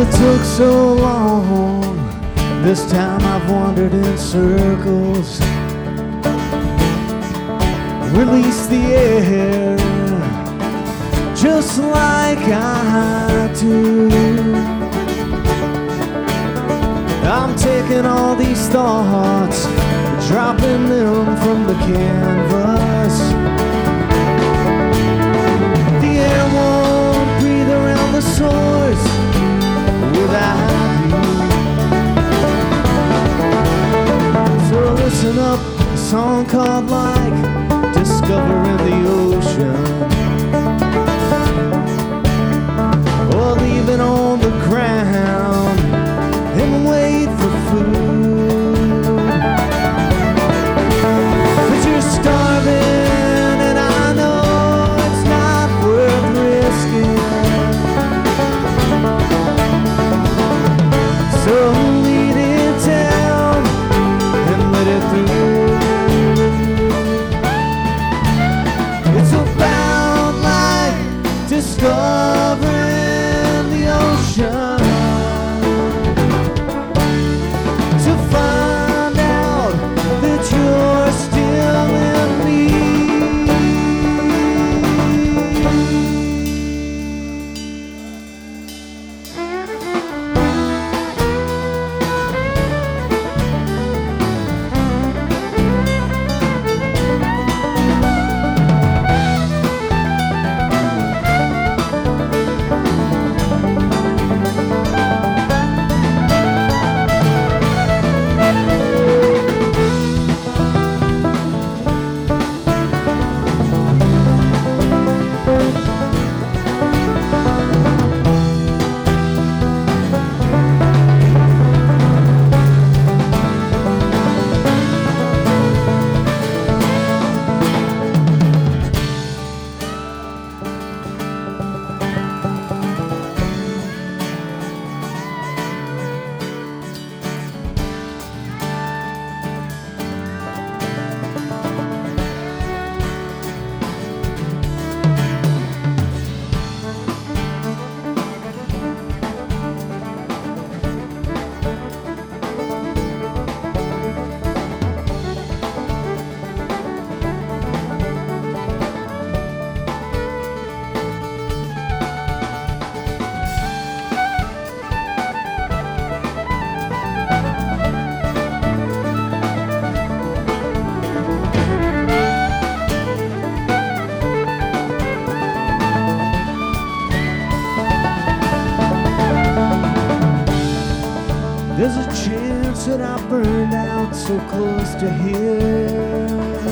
it took so long. This time I've wandered in circles. Release the air just like I do. I'm taking all these thoughts, dropping them from the canvas. The air won't breathe around the source without you. So listen up, a song called like Discovering the Ocean, or leaving on the ground and wait for food. 'Cause you're starving and I know it's not worth risking. So lead it down and let it through. It's about like discovering the ocean, to find out that you're still in me. There's a chance that I burned out so close to here,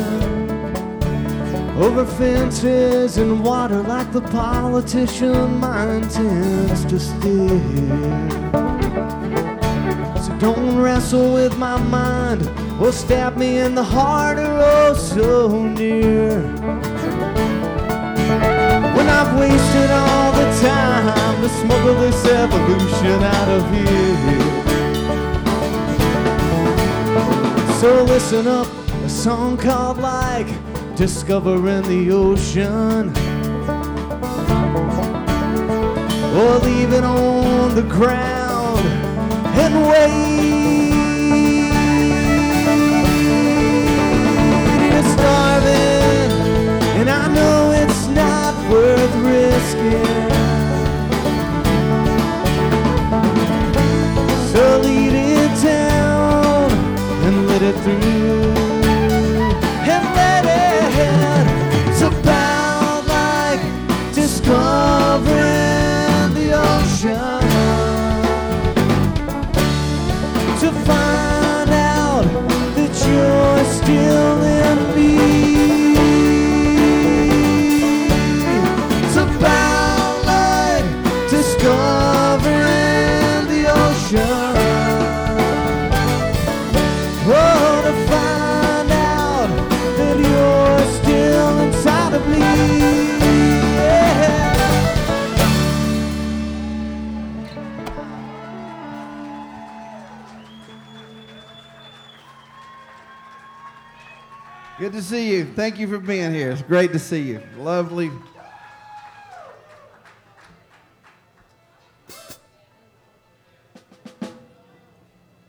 over fences and water like the politician my intents to steer. So don't wrestle with my mind or stab me in the heart or oh so near, when I've wasted all the time to smuggle this evolution out of here. So listen up, a song called like Discovering the Ocean, or leave it on the ground and wait. You're starving and I know it's not worth risking. So lead it down and let it through, and let it. It's about like discovering the ocean, to find out that you're still in me. It's about like discovering the ocean. Good to see you. Thank you for being here. It's great to see you. Lovely,